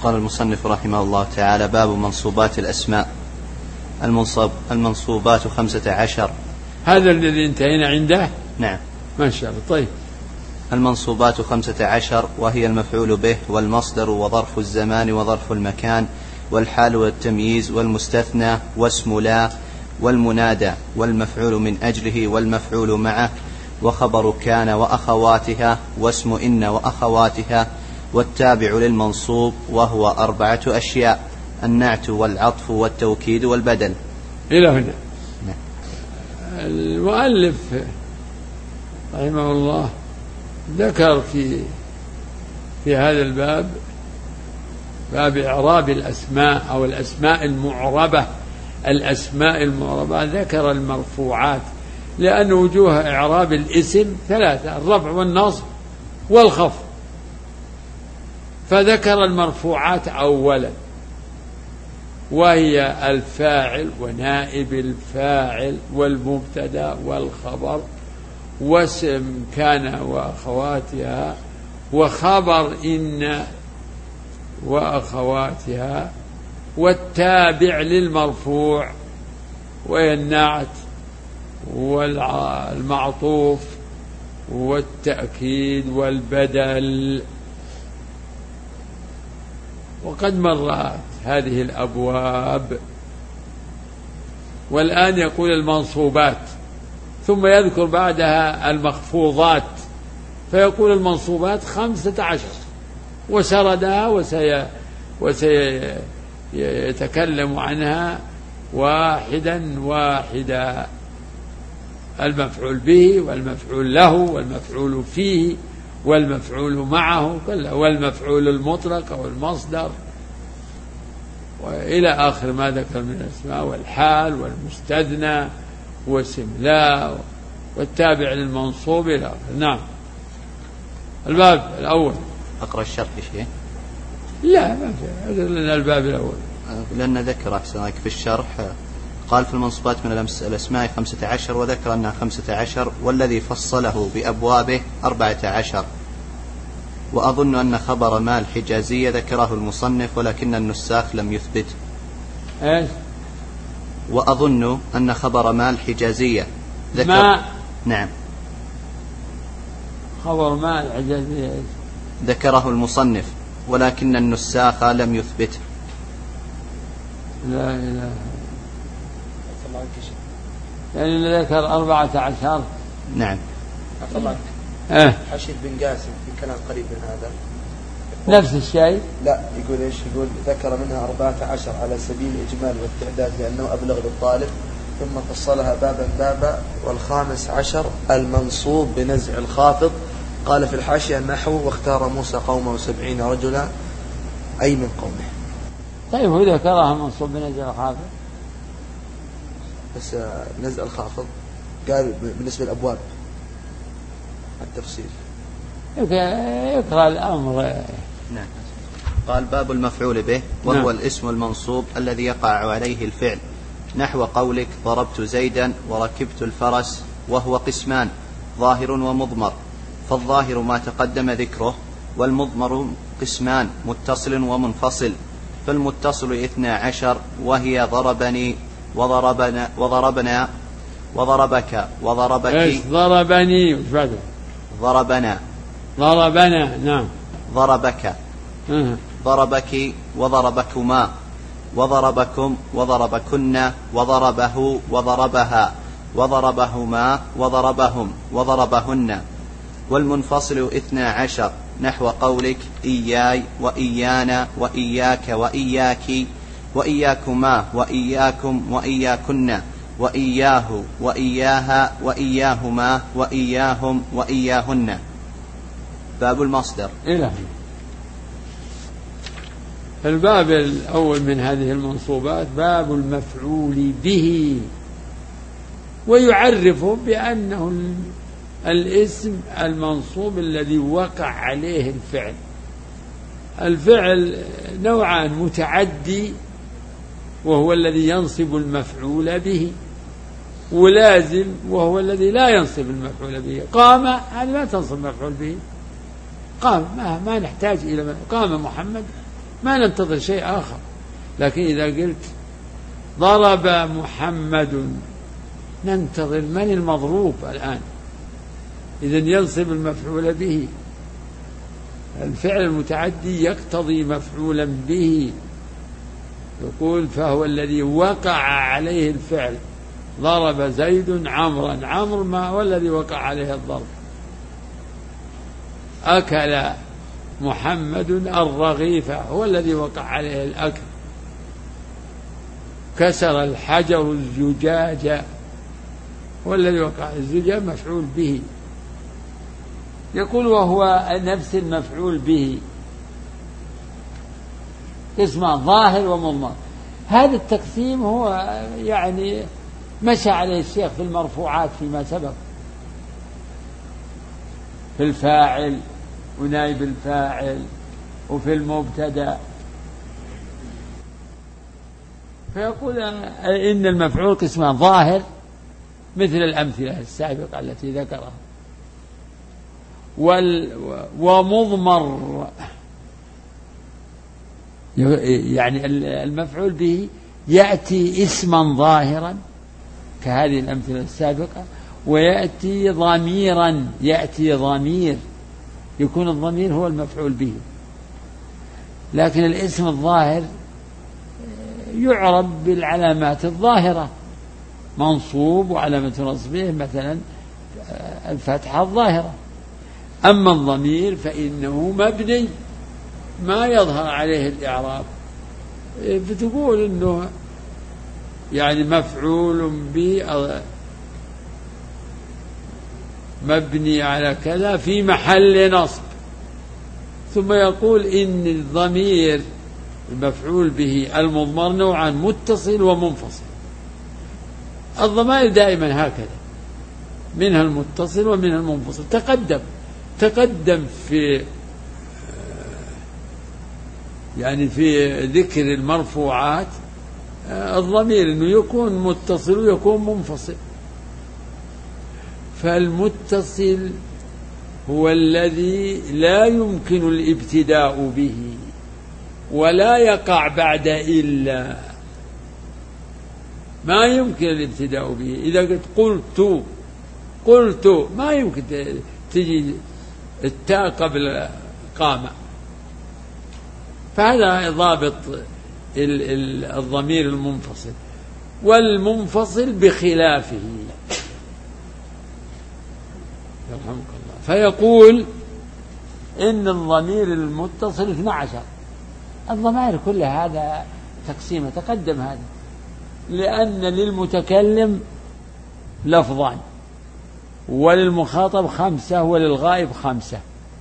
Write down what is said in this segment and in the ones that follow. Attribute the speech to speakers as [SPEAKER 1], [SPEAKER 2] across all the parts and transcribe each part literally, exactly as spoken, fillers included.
[SPEAKER 1] قال المصنف رحمه الله تعالى: باب منصوبات الأسماء. المنصب المنصوبات خمسة عشر.
[SPEAKER 2] هذا الذي انتهينا عنده.
[SPEAKER 1] نعم
[SPEAKER 2] ما شاء الله. طيب.
[SPEAKER 1] المنصوبات خمسة عشر، وهي المفعول به والمصدر وظرف الزمان وظرف المكان والحال والتمييز والمستثنى واسم لا والمنادى والمفعول من أجله والمفعول معه وخبر كان وأخواتها واسم إن وأخواتها والتابع للمنصوب، وهو أربعة أشياء: النعت والعطف والتوكيد والبدل.
[SPEAKER 2] إلى هنا المؤلف رحمه الله ذكر في في هذا الباب باب إعراب الأسماء أو الأسماء المعربة. الأسماء المعربة ذكر المرفوعات، لأن وجوه إعراب الاسم ثلاثة: الرفع والنصب والخفض، فذكر المرفوعات أولا، وهي الفاعل ونائب الفاعل والمبتدأ والخبر واسم كان وأخواتها وخبر إن وأخواتها والتابع للمرفوع وهي النعت والمعطوف والتأكيد والبدل. وقد مرت هذه الأبواب، والآن يقول المنصوبات، ثم يذكر بعدها المخفوضات، فيقول المنصوبات خمسة عشر وسردها وسي وسيتكلم عنها واحدا واحدا: المفعول به والمفعول له والمفعول فيه والمفعول معه والمفعول المطلق أو المصدر، وإلى آخر ما ذكر من الأسماء، والحال والمستثنى واسم لا والتابع للمنصوب إلى آخر. نعم. الباب الأول.
[SPEAKER 1] أقرأ الشرح شيء؟
[SPEAKER 2] لا، ما في، لنا الباب الأول
[SPEAKER 1] لأن ذكر أحسن في الشرح. قال: في المنصوبات من الأسماء خمسة عشر، وذكر أنها خمسة عشر، والذي فصله بأبوابه أربعة عشر. وأظن أن خبر ما الحجازية ذكره المصنف، ولكن النساخ لم يثبت.
[SPEAKER 2] إيش؟
[SPEAKER 1] وأظن أن خبر ما الحجازية ذكر
[SPEAKER 2] ما
[SPEAKER 1] نعم
[SPEAKER 2] خبر ما الحجازية
[SPEAKER 1] ذكره المصنف، ولكن النساخ لم يثبت.
[SPEAKER 2] لا إله يعني ذكر أربعة عشر.
[SPEAKER 1] نعم.
[SPEAKER 2] أه.
[SPEAKER 3] حشيد بن قاسم في كلام قريب من هذا
[SPEAKER 2] نفس الشيء.
[SPEAKER 3] لا، يقول إيش؟ يقول ذكر منها أربعة عشر على سبيل الإجمال والتعداد لأنه أبلغ للطالب، ثم فصلها بابا بابا. والخامس عشر المنصوب بنزع الخافض. قال في الحاشية النحو: واختار موسى قومه سبعين رجلا، أي من قومه.
[SPEAKER 2] طيب، هو ذكرها منصوب بنزع الخافض،
[SPEAKER 3] بس نزع الخافض قال بالنسبة للأبواب التفصيل.
[SPEAKER 2] يقرأ الأمر.
[SPEAKER 1] نعم. قال: باب المفعول به، وهو
[SPEAKER 2] نعم.
[SPEAKER 1] الاسم المنصوب الذي يقع عليه الفعل، نحو قولك: ضربت زيدا وركبت الفرس، وهو قسمان: ظاهر ومضمر. فالظاهر ما تقدم ذكره، والمضمر قسمان: متصل ومنفصل. فالمتصل اثنى عشر، وهي ضربني وضربنا وضربنا وضربك وضربك.
[SPEAKER 2] ايش ضربني؟ وش بعده؟
[SPEAKER 1] ضربنا
[SPEAKER 2] ضربنا. نعم.
[SPEAKER 1] ضربك
[SPEAKER 2] أه.
[SPEAKER 1] ضربك وضربكما وضربكم وضربكن وضربه وضربها وضربهما وضربهم وضربهن. والمنفصل اثنى عشر، نحو قولك: إياي وإيانا وإياك وإياك وإياكما وإياكم وإياكن وإياه وإياها وإياهما وإياهم وإياهن. باب المصدر.
[SPEAKER 2] إلى الباب الأول من هذه المنصوبات باب المفعول به، ويعرفه بأنه الاسم المنصوب الذي وقع عليه الفعل. الفعل نوعان: متعدي وهو الذي ينصب المفعول به، ولازم وهو الذي لا ينصب المفعول به. قام هذا ما تنصب المفعول به، قام ما, ما نحتاج إلى قام محمد ما ننتظر شيء آخر. لكن إذا قلت ضرب محمد ننتظر من المضروب الآن، إذن ينصب المفعول به. الفعل المتعدي يقتضي مفعولا به، يقول فهو الذي وقع عليه الفعل. ضرب زيد عمرا، عمرو ما هو الذي وقع عليه الضرب. أكل محمد الرغيف، هو الذي وقع عليه الأكل. كسر الحجر الزجاج، هو الذي وقع. الزجاج مفعول به. يقول وهو نفس المفعول به اسمه ظاهر ومضمر. هذا التقسيم هو يعني مشى عليه الشيخ في المرفوعات فيما سبق، في الفاعل ونائب الفاعل وفي المبتدأ. فيقول إن المفعول قسمه ظاهر مثل الأمثلة السابقة التي ذكرها، ومضمر يعني المفعول به يأتي اسما ظاهرا كهذه الأمثلة السابقة، ويأتي ضميرا، يأتي ضمير يكون الضمير هو المفعول به. لكن الاسم الظاهر يعرب بالعلامات الظاهرة، منصوب وعلامة نصبه مثلا الفتحة الظاهرة. أما الضمير فإنه مبني ما يظهر عليه الإعراب، فتقول إنه يعني مفعول به مبني على كذا في محل نصب، ثم يقول إن الضمير المفعول به المضمر نوعان متصل ومنفصل. الضمائر دائما هكذا، منها المتصل ومنها المنفصل. تقدم تقدم في يعني في ذكر المرفوعات الضمير انه يكون متصل ويكون منفصل. فالمتصل هو الذي لا يمكن الابتداء به ولا يقع بعد إلا، ما يمكن الابتداء به. إذا قلت قلت قلت ما يمكن تجي التاء قبل قامة. فهذا ضابط الضمير المنفصل. والمنفصل بخلافه يرحمك الله. فيقول إن الضمير المتصل اثنى عشر. الضمائر كلها هذا تقسيمه تقدم هذا، لأن للمتكلم لفظان، وللمخاطب خمسة، وللغائب خمسة.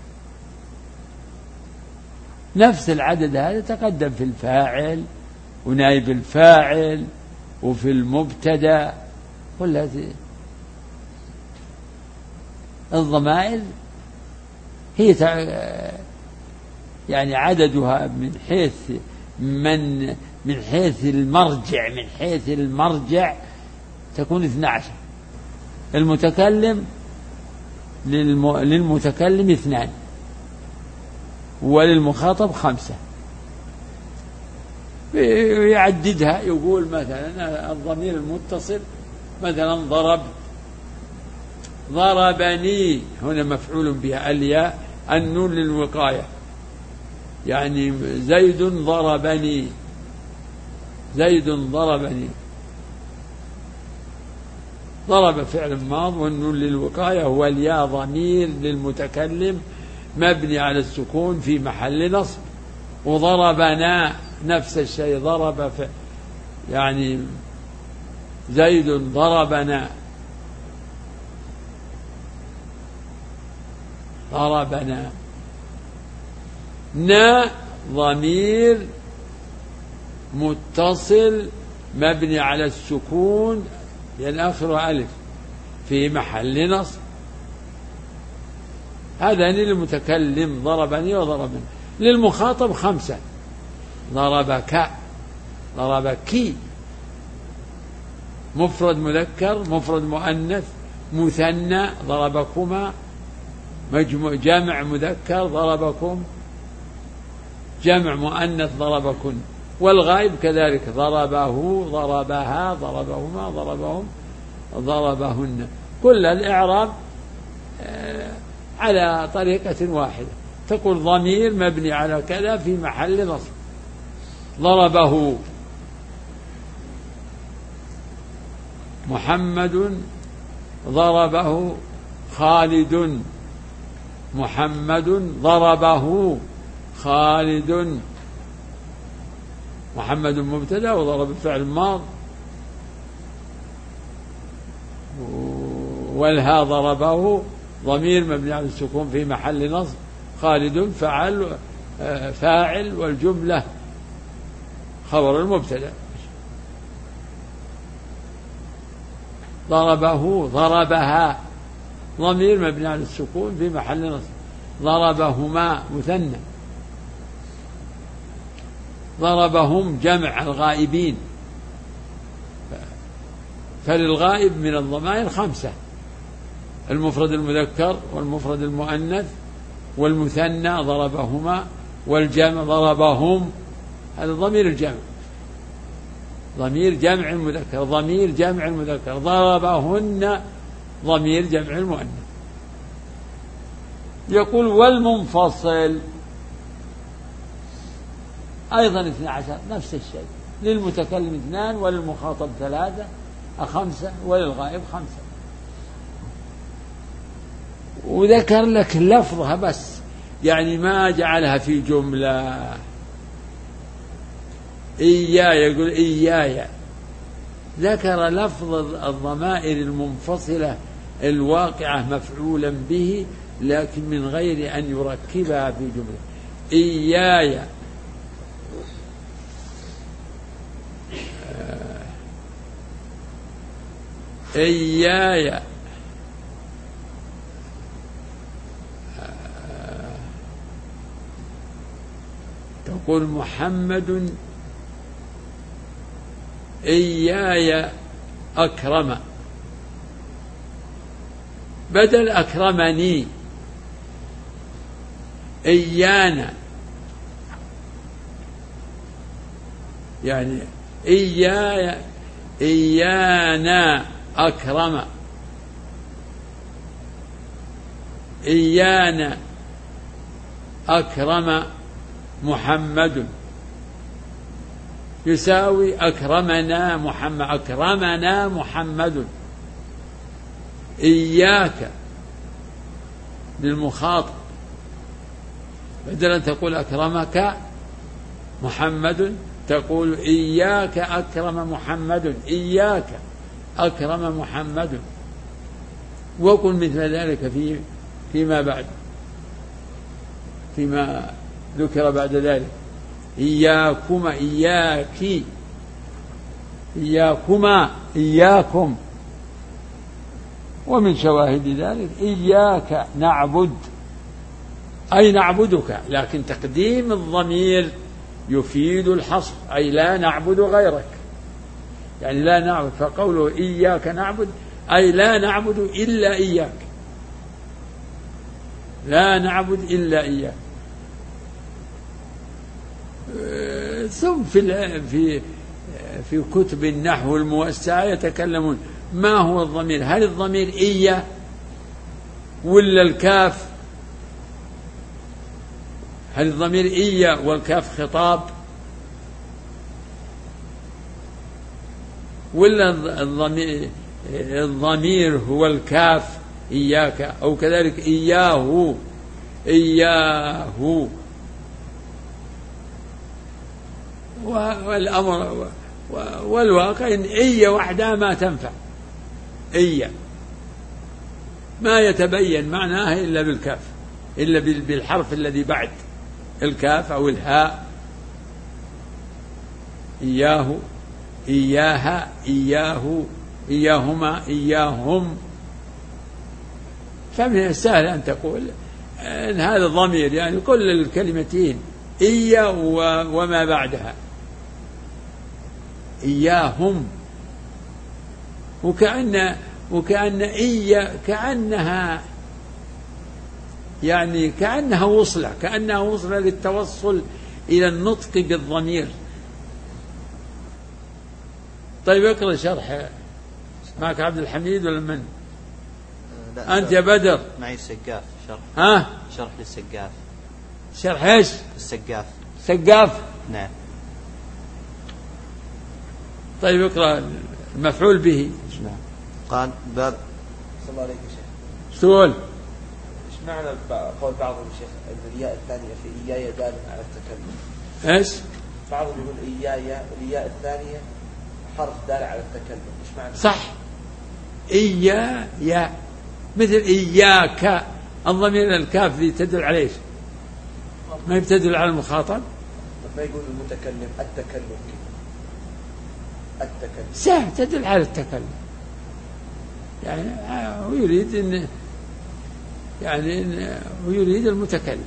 [SPEAKER 2] نفس العدد هذا تقدم في الفاعل ونائب الفاعل وفي المبتدأ. كلها الضمائر هي يعني عددها من حيث من من حيث المرجع من حيث المرجع تكون اثنى عشر. المتكلم للمتكلم اثنان، وللمخاطب خمسة. يعددها، يقول مثلا الضمير المتصل مثلا ضرب ضربني، هنا مفعول بها الياء النون للوقاية، يعني زيد ضربني، زيد ضربني. ضرب فعل ماض والنون للوقاية هو الياء ضمير للمتكلم مبني على السكون في محل نصب. وضربنا نفس الشيء، ضرب يعني زيد ضربنا، ضربنا. نا ضمير متصل مبني على السكون لأن آخره ألف في محل نصب. هذا للمتكلم ضربني وضربني. للمخاطب خمسة، ضربك، ضربك، مفرد مذكر، مفرد مؤنث، مثنى ضربكما، مجموع جمع مذكر ضربكم، جمع مؤنث ضربكن، والغائب كذلك ضربه ضربها ضربهما ضربهم ضربهن. كل الإعراب على طريقة واحدة، تقول ضمير مبني على كذا في محل نصب. ضربه محمد ضربه خالد، محمد ضربه خالد. محمد مبتدأ وضرب فعل ماض، والها ضربه ضمير مبني على السكون في محل نصب. خالد فعل فاعل والجملة خبر المبتدأ. ضربه ضربها ضمير مبني على السكون في محل نصب. ضربهما مثنى. ضربهم جمع الغائبين، فللغائب من الضمائر خمسة: المفرد المذكر والمفرد المؤنث والمثنى ضربهما، والجمع ضربهم. هذا ضمير الجمع، ضمير جمع المذكر، ضمير جمع المذكر. ضربهن ضمير جمع المؤنث. يقول والمنفصل أيضا اثنى عشر، نفس الشيء، للمتكلم اثنان وللمخاطب ثلاثة خمسة وللغائب خمسة. وذكر لك لفظها بس، يعني ما جعلها في جملة. إياي يقول إياي، ذكر لفظ الضمائر المنفصلة الواقعة مفعولا به، لكن من غير أن يركبها في جملة. إياي إياي تقول محمد إياي أكرم، بدل أكرمني. إيانا يعني إياي إيانا أكرم، إيانا أكرم محمد يساوي أكرمنا محمد، أكرمنا محمد. إياك للمخاطب، بدل أن تقول أكرمك محمد تقول إياك أكرم محمد، إياك أكرم محمد. وقل مثل ذلك في فيما بعد، فيما ذكر بعد ذلك. إياكما إياكي إياكما إياكم. ومن شواهد ذلك إياك نعبد أي نعبدك، لكن تقديم الضمير يفيد الحصر، أي لا نعبد غيرك، يعني لا نعبد. فقوله إياك نعبد أي لا نعبد إلا إياك، لا نعبد إلا إياك. ثم في في في كتب النحو الموسعة يتكلمون ما هو الضمير، هل الضمير إيا ولا الكاف؟ هل الضمير إيا والكاف خطاب، ولا الضمير الضمير هو الكاف إياك، أو كذلك إياه إياه؟ والأمر والواقع إن إيا وحدها ما تنفع، إيا ما يتبين معناها إلا بالكاف، إلا بالحرف الذي بعد الكاف أو الهاء. إياه إياها إياه إياهما إياهم. فمن السهل أن تقول إن هذا ضمير، يعني كل الكلمتين إيا وما بعدها إياهم. وكأن وكأن إيا كأنها يعني كأنها وصلة، كأنها وصلة للتوصل إلى النطق بالضمير. طيب اقرأ شرح معك عبد الحميد ولا من؟ أنت يا بدر.
[SPEAKER 1] معي السقاف شرح.
[SPEAKER 2] ها؟
[SPEAKER 1] شرح للسقاف.
[SPEAKER 2] شرح ايش؟
[SPEAKER 1] السقاف.
[SPEAKER 2] سقاف.
[SPEAKER 1] نعم.
[SPEAKER 2] طيب اقرأ المفعول به.
[SPEAKER 1] نعم. قال باب.
[SPEAKER 3] صلى الله عليك يا شيخ.
[SPEAKER 2] سؤال.
[SPEAKER 3] ايش معنى قول بعضهم يا شيخ ان الياء الثانية في إياي دال على التكلم؟
[SPEAKER 2] ايش؟
[SPEAKER 3] بعضهم يقول إياي الياء الثانية حرف دال على التكلم، ايش معنى؟
[SPEAKER 2] صح. إيا يا مثل إياك، الضمير الكاف ذي تدل على ايش؟ ما يبتدل على المخاطب؟
[SPEAKER 3] ما يقول المتكلم التكلم كذا. التكلم
[SPEAKER 2] سهل تدل على التكلم، يعني هو يريد ان يعني إن ويريد المتكلم.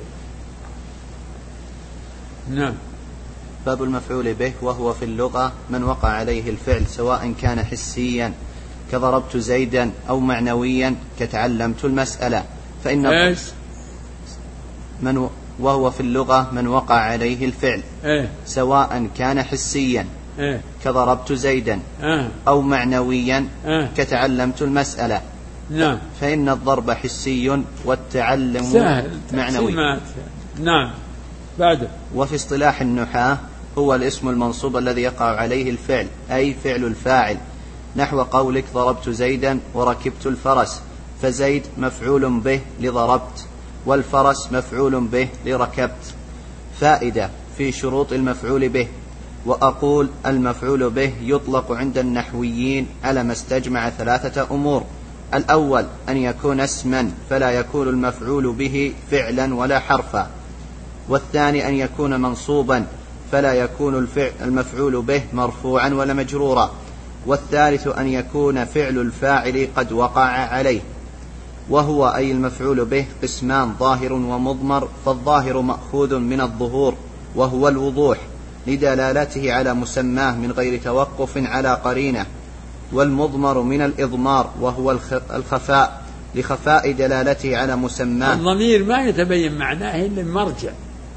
[SPEAKER 2] نعم.
[SPEAKER 1] باب المفعول به، وهو في اللغة من وقع عليه الفعل سواء كان حسيا كضربت زيدا أو معنويا كتعلمت المسألة، فإن
[SPEAKER 2] إيش؟
[SPEAKER 1] من وهو في اللغة من وقع عليه الفعل
[SPEAKER 2] إيه؟
[SPEAKER 1] سواء كان حسيا
[SPEAKER 2] إيه؟
[SPEAKER 1] كضربت زيدا
[SPEAKER 2] آه.
[SPEAKER 1] أو معنويا
[SPEAKER 2] آه.
[SPEAKER 1] كتعلمت المسألة.
[SPEAKER 2] نعم.
[SPEAKER 1] فإن الضرب حسي والتعلم
[SPEAKER 2] سهل
[SPEAKER 1] معنوي.
[SPEAKER 2] نعم. بعده.
[SPEAKER 1] وفي اصطلاح النحاة هو الاسم المنصوب الذي يقع عليه الفعل، أي فعل الفاعل، نحو قولك ضربت زيدا وركبت الفرس، فزيد مفعول به لضربت، والفرس مفعول به لركبت. فائدة في شروط المفعول به. وأقول المفعول به يطلق عند النحويين على ما استجمع ثلاثة أمور: الأول أن يكون اسما فلا يكون المفعول به فعلا ولا حرفا، والثاني أن يكون منصوبا فلا يكون الفعل المفعول به مرفوعا ولا مجرورا، والثالث أن يكون فعل الفاعل قد وقع عليه. وهو أي المفعول به قسمان: ظاهر ومضمر، فالظاهر مأخوذ من الظهور وهو الوضوح لدلالته على مسماه من غير توقف على قرينة، والمضمر من الإضمار وهو الخفاء لخفاء دلالته على مسماه.
[SPEAKER 2] الضمير ما يتبين معناه إلا المرجع،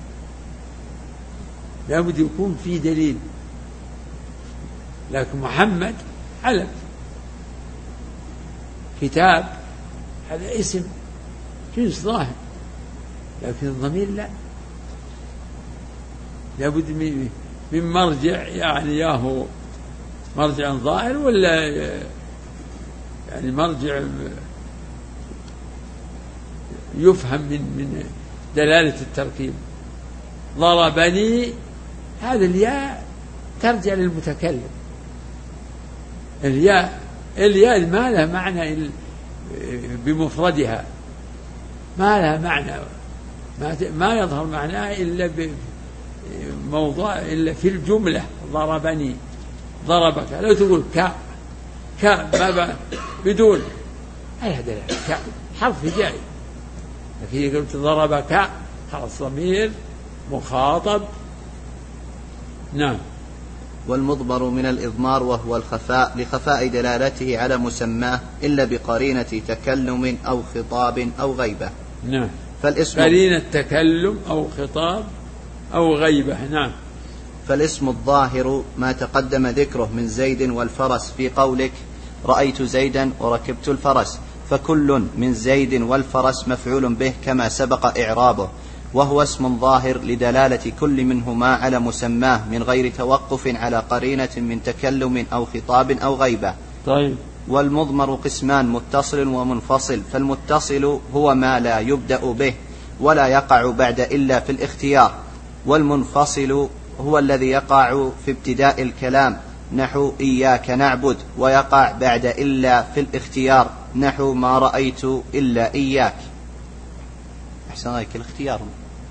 [SPEAKER 2] لابد يكون في دليل. لكن محمد علم، كتاب هذا اسم جنس ظاهر، لكن الضمير لا، لابد من مرجع، يعني ياهو مرجع ظاهر ولا يعني مرجع يفهم من من دلالة التركيب. ضربني هذا الياء ترجع للمتكلم، الياء الياء ما لها معنى بمفردها، ما لها معنى، ما ما يظهر معناه إلا بموضوع إلا في الجملة. ضربني، ضربك، لو تقول كا كا ما بدون أي هذا كا حرف جاي، لكن إذا قلت ضربك خلاص ضمير مخاطب. نعم.
[SPEAKER 1] والمضمر من الإضمار وهو الخفاء لخفاء دلالته على مسماه إلا بقرينة تكلم أو خطاب أو غيبة.
[SPEAKER 2] نعم.
[SPEAKER 1] فالاسم
[SPEAKER 2] قرينة تكلم أو خطاب أو غيبة. نعم.
[SPEAKER 1] فالاسم الظاهر ما تقدم ذكره من زيد والفرس في قولك رأيت زيدا وركبت الفرس، فكل من زيد والفرس مفعول به كما سبق إعرابه، وهو اسم ظاهر لدلالة كل منهما على مسماه من غير توقف على قرينة من تكلم أو خطاب أو غيبة.
[SPEAKER 2] طيب.
[SPEAKER 1] والمضمر قسمان: متصل ومنفصل. فالمتصل هو ما لا يبدأ به ولا يقع بعد إلا في الاختيار، والمنفصل هو الذي يقع في ابتداء الكلام نحو إياك نعبد، ويقع بعد إلا في الاختيار نحو ما رأيت إلا إياك. أحسن عليك الاختيار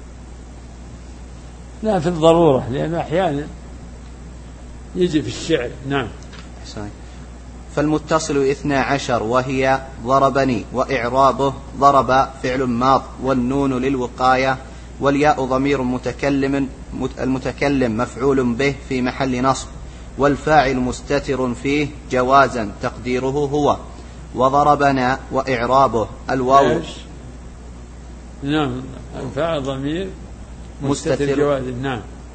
[SPEAKER 2] لا في الضرورة، لأنه أحيانا يجي في الشعر. نعم.
[SPEAKER 1] أحسن عليك. فالمتصل اثنا عشر، وهي ضربني، وإعرابه ضرب فعل ماض، والنون للوقاية، والياء ضمير متكلم المتكلم مفعول به في محل نصب، والفاعل مستتر فيه جوازا تقديره هو. وضربنا وإعرابه الواو.
[SPEAKER 2] نعم. الفاعل ضمير مستتر جوازا. نعم.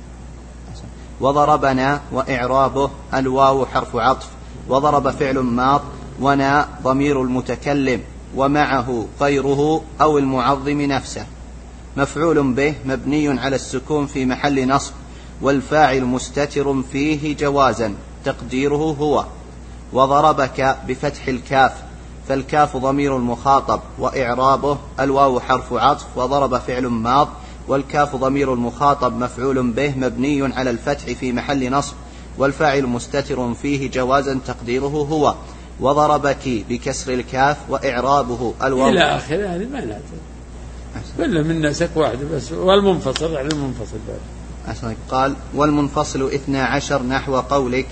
[SPEAKER 1] وضربنا وإعرابه الواو حرف عطف، وضرب فعل ماض، ونا ضمير المتكلم ومعه غيره أو المعظم نفسه. مفعول به مبني على السكون في محل نصب، والفاعل مستتر فيه جوازا تقديره هو. وضربك بفتح الكاف، فالكاف ضمير المخاطب وإعرابه الواو حرف عطف، وضرب فعل ماض، والكاف ضمير المخاطب مفعول به مبني على الفتح في محل نصب، والفاعل مستتر فيه جوازا تقديره هو. وضربك بكسر الكاف وإعرابه الواو
[SPEAKER 2] إلى آخر هذه ما نأتي كل من نسك واحد بس، والمنفصل يعني المنفصل
[SPEAKER 1] بعد. قال والمنفصل اثنى عشر نحو قولك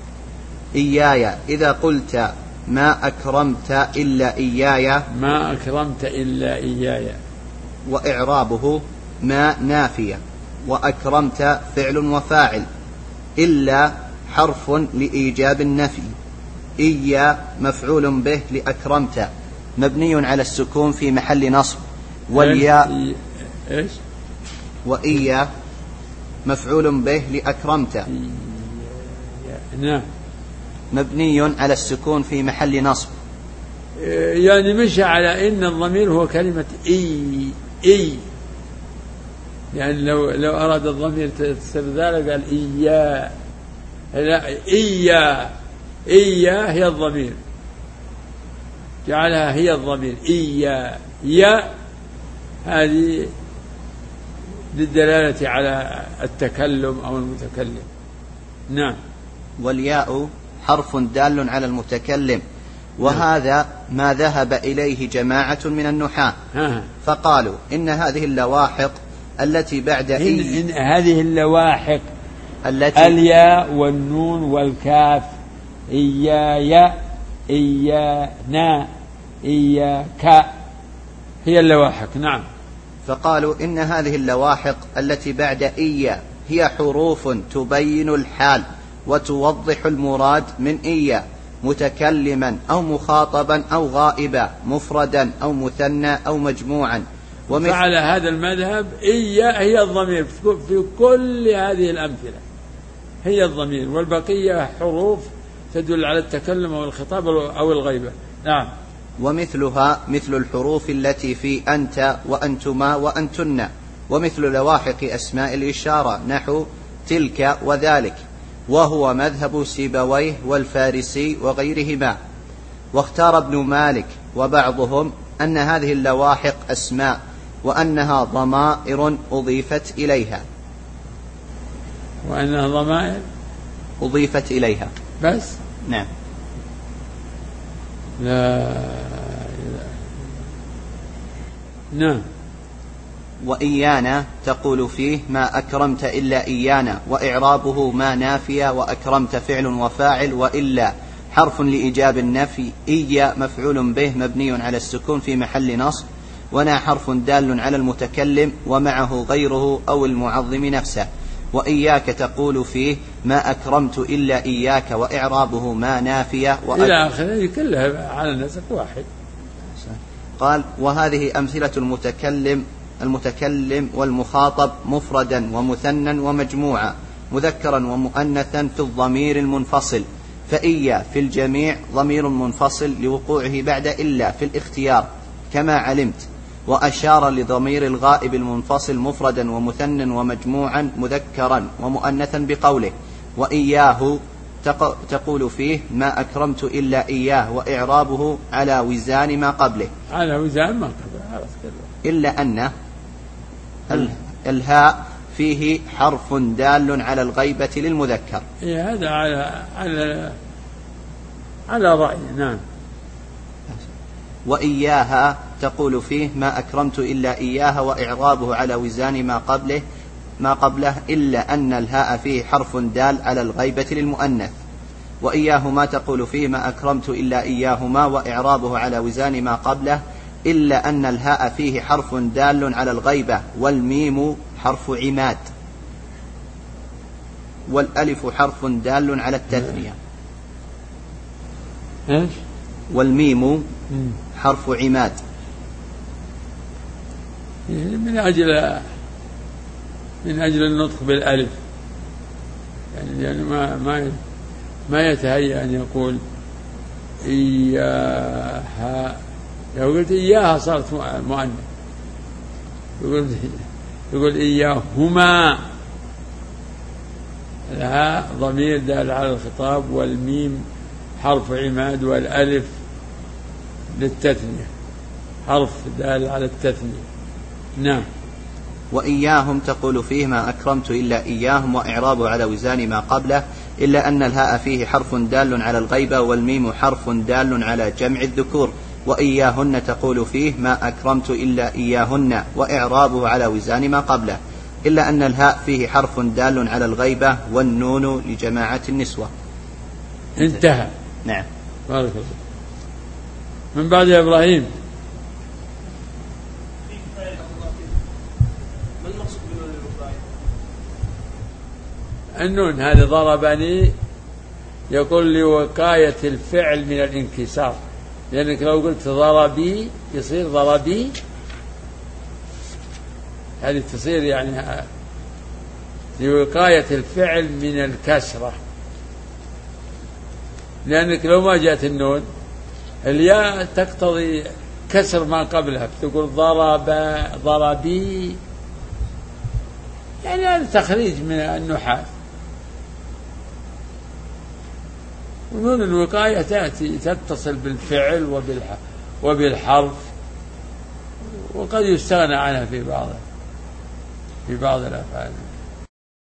[SPEAKER 1] إياي إذا قلت ما أكرمت إلا إياي،
[SPEAKER 2] ما أكرمت إلا إياي،
[SPEAKER 1] وإعرابه ما نافية، وأكرمت فعل وفاعل، إلا حرف لإيجاب النفي، إيا مفعول به لأكرمت مبني على السكون في محل نصب، والياء
[SPEAKER 2] إيش
[SPEAKER 1] وإيا مفعول به لأكرمت
[SPEAKER 2] نعم
[SPEAKER 1] مبني على السكون في محل نصب.
[SPEAKER 2] يعني مشى على إن الضمير هو كلمة إي إي، يعني لو لو أراد الضمير تصير ذلك قال إيا، لا إيا إيا هي الضمير، جعلها هي الضمير إيا، يا هذه للدلالة على التكلم أو المتكلم. نعم.
[SPEAKER 1] والياء حرف دال على المتكلم، وهذا ما ذهب إليه جماعة من النحاة، فقالوا إن هذه اللواحق التي بعد
[SPEAKER 2] إن, إن هذه اللواحق
[SPEAKER 1] التي
[SPEAKER 2] الياء والنون والكاف، إيايا إيانا إياك، هي اللواحق. نعم.
[SPEAKER 1] فقالوا إن هذه اللواحق التي بعد إيا هي حروف تبين الحال وتوضح المراد من إيا، متكلما أو مخاطبا أو غائبا، مفردا أو مثنى أو مجموعا.
[SPEAKER 2] وعلى هذا المذهب إيا هي الضمير في كل هذه الأمثلة، هي الضمير، والبقية حروف تدل على التكلم أو الخطاب أو الغيبة. نعم.
[SPEAKER 1] ومثلها مثل الحروف التي في أنت وأنتما وأنتن، ومثل لواحق أسماء الإشارة نحو تلك وذلك، وهو مذهب سيبويه والفارسي وغيرهما. واختار ابن مالك وبعضهم أن هذه اللواحق أسماء، وأنها ضمائر أضيفت إليها،
[SPEAKER 2] وأنها ضمائر
[SPEAKER 1] أضيفت إليها
[SPEAKER 2] بس.
[SPEAKER 1] نعم.
[SPEAKER 2] لا نعم.
[SPEAKER 1] وإيانا تقول فيه ما أكرمت إلا إيانا، وإعرابه ما نافية، وأكرمت فعل وفاعل، وإلا حرف لإيجاب النفي، إيا مفعول به مبني على السكون في محل نصب، ونا حرف دال على المتكلم ومعه غيره أو المعظم نفسه. وإياك تقول فيه ما أكرمت إلا إياك، وإعرابه ما نافية،
[SPEAKER 2] إلى آخره كلها على نسق واحد.
[SPEAKER 1] قال وهذه أمثلة المتكلم المتكلم والمخاطب مفردا ومثنى ومجموعا، مذكرا ومؤنثا في الضمير المنفصل، فإيا في الجميع ضمير منفصل لوقوعه بعد إلا في الاختيار كما علمت. وأشار لضمير الغائب المنفصل مفردا ومثنى ومجموعا مذكرا ومؤنثا بقوله وإياه تقول فيه ما أكرمت إلا إياه، وإعرابه على وزان ما قبله،
[SPEAKER 2] على وزان ما قبله،
[SPEAKER 1] إلا أن الهاء فيه حرف دال على الغيبة للمذكر.
[SPEAKER 2] إيه هذا على على على رأي. نعم.
[SPEAKER 1] وإياها تقول فيه ما أكرمت إلا إياها، وإعرابه على وزان ما قبله ما قبله إلا أن الهاء فيه حرف دال على الغيبة للمؤنث. وإياهما تقول فيه ما أكرمت إلا إياهما، وإعرابه على وزان ما قبله إلا أن الهاء فيه حرف دال على الغيبة، والميم حرف عماد، والألف حرف دال على التثنية.
[SPEAKER 2] إيش؟
[SPEAKER 1] والميم حرف عماد
[SPEAKER 2] من أجل من أجل النطق بالألف. يعني, يعني ما ما ما يتهيأ أن يقول إياها. لو قلت إياها صارت مؤنث. يقول يقول إياهما. الهاء ضمير دال على الخطاب، والميم حرف عماد، والألف للتثنية حرف دال على التثنية. نعم.
[SPEAKER 1] وإياهم تقول فيه ما أكرمت إلا إياهم، وإعرابه على وزان ما قبله، إلا أن الهاء فيه حرف دال على الغيبة، والميم حرف دال على جمع الذكور. وإياهن تقول فيه ما أكرمت إلا إياهن، وإعرابه على وزان ما قبله، إلا أن الهاء فيه حرف دال على الغيبة، والنون لجماعة النسوة.
[SPEAKER 2] انتهى.
[SPEAKER 1] نعم.
[SPEAKER 2] بارك الله. من بعد يا إبراهيم. النون هذه ضربني يقول لوقاية الفعل من الانكسار، لأنك لو قلت ضربي يصير ضربي، هذه تصير يعني لوقاية الفعل من الكسرة، لأنك لو ما جاءت النون الياء تقتضي كسر ما قبلها، تقول ضرب ضربي، يعني هذا تخريج من النحاة. ونون الوقاية تأتي تتصل بالفعل وبالحرف، وقد يستغنى عنها في بعض في بعض الأفعال.